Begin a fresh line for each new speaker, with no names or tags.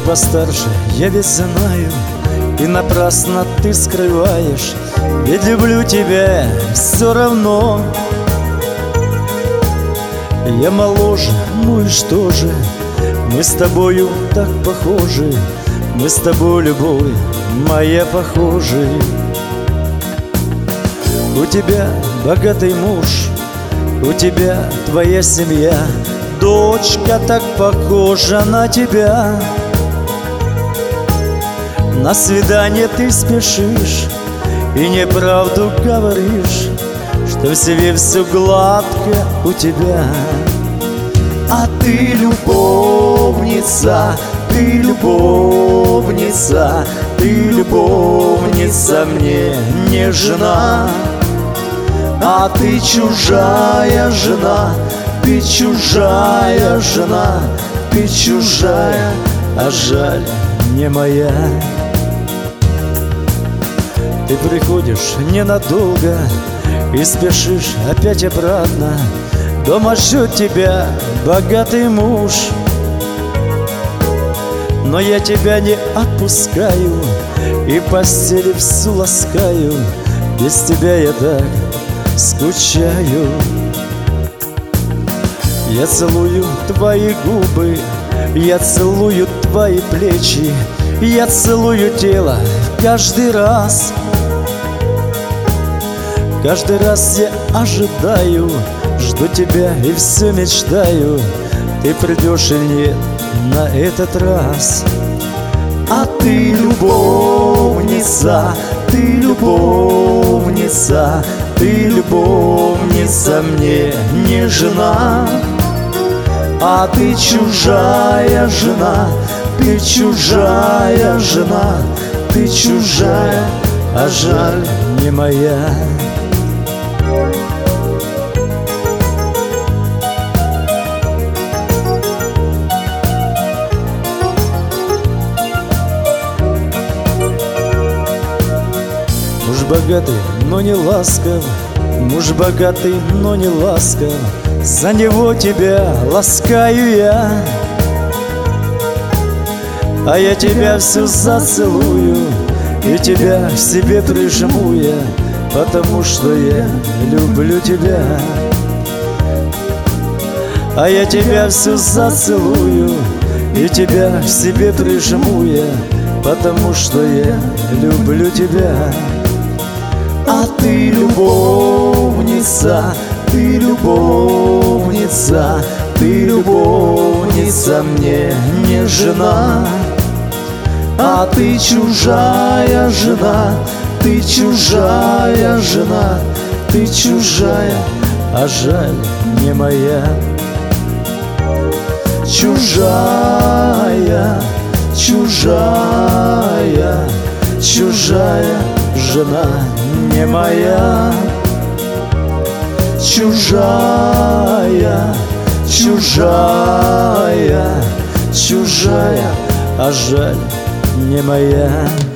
постарше, я ведь знаю, и напрасно ты скрываешь, ведь люблю тебя все равно. Я моложе, ну и что же, мы с тобою так похожи, мы с тобой, любовь моя, похожи. У тебя богатый муж, у тебя твоя семья, дочка так похожа на тебя. На свидание ты спешишь и неправду говоришь, что в себе все гладко у тебя. А ты любовница, ты любовница, ты любовница мне не жена. А ты чужая жена, ты чужая жена, ты чужая, а жаль не моя. Ты приходишь ненадолго и спешишь опять обратно. Дома ждет тебя богатый муж, но я тебя не отпускаю и постели всю ласкаю. Без тебя я так скучаю. Я целую твои губы, я целую твои плечи, я целую тело каждый раз. Каждый раз я ожидаю, жду тебя и все мечтаю, ты придешь или нет на этот раз. А ты любовница, ты любовница, ты любовница мне не жена. А ты чужая жена, ты чужая жена, ты чужая, а жаль не моя. Муж богатый, но не ласков, муж богатый, но не ласков, за него тебя ласкаю я. А я тебя всю зацелую и тебя к себе прижму я, потому что я люблю тебя. А я тебя всю зацелую и тебя к себе прижму я, потому что я люблю тебя. А ты любовница, ты любовница, ты любовница мне не жена. А ты чужая жена, ты чужая жена, ты чужая, а жаль не моя. Чужая, чужая, чужая жена не моя. Чужая, чужая, чужая, а жаль не моя.